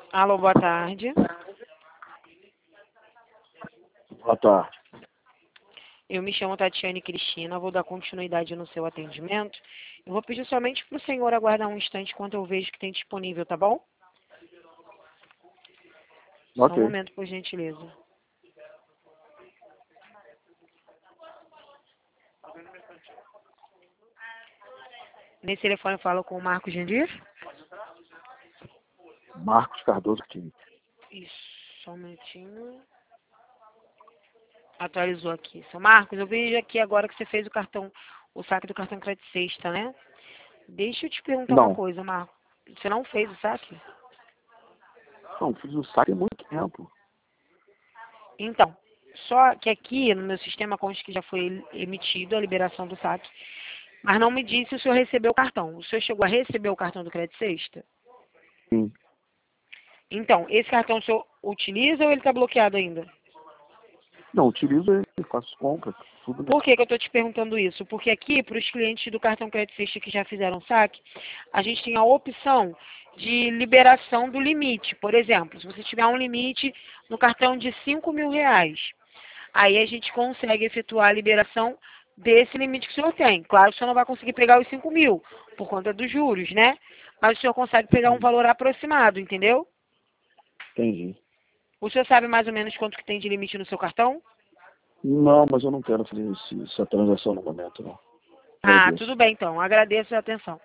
Alô, boa tarde. Boa tarde. Eu me chamo Tatiane Cristina, vou dar continuidade no seu atendimento. Eu vou pedir somente para o senhor aguardar um instante enquanto eu vejo que tem disponível, tá bom? Só um Ok. momento, por gentileza. Nesse telefone eu falo com o Marcos Gendir? Marcos Cardoso Coutinho. Isso, só um minutinho. Atualizou aqui. Seu Marcos, eu vejo aqui agora que você fez o saque do cartão crédito sexta, né? Deixa eu te perguntar uma Não, coisa, Marcos. Você não fez o saque? não, fiz o saque há muito tempo. Então, só que aqui no meu sistema consta que já foi emitido a liberação do saque, mas não me disse se o senhor recebeu o cartão. O senhor chegou a receber o cartão do crédito sexta? Sim. Então, esse cartão o senhor utiliza ou ele está bloqueado ainda? Não, utilizo ele, faço compras, tudo. Por que eu estou te perguntando isso? Porque aqui, para os clientes do cartão crédito sexta que já fizeram saque, a gente tem a opção de liberação do limite. Por exemplo, se você tiver um limite no cartão de R$ 5.000, aí a gente consegue efetuar a liberação desse limite que o senhor tem. Claro que o senhor não vai conseguir pegar os 5.000, por conta dos juros, né? Mas o senhor consegue pegar um valor aproximado, entendeu? Entendi. O senhor sabe mais ou menos quanto que tem de limite no seu cartão? Não, mas eu não quero fazer essa transação no momento, não. Ah, Agradeço. tudo bem então. Agradeço a atenção.